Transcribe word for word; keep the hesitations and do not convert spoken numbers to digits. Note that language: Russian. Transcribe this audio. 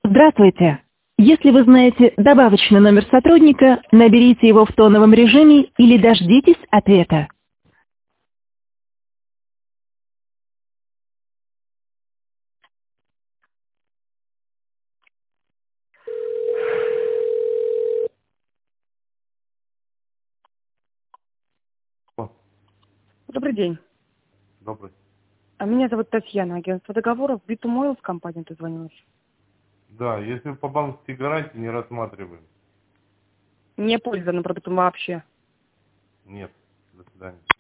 Здравствуйте. Если вы знаете добавочный номер сотрудника, наберите его в тоновом режиме или дождитесь ответа. О, Добрый день. добрый. А меня зовут Татьяна, агентство договоров Битумойл с компанией дозвонилась. Да, если по банковской гарантии не рассматриваем. Не пользована продуктом вообще. Нет. До свидания.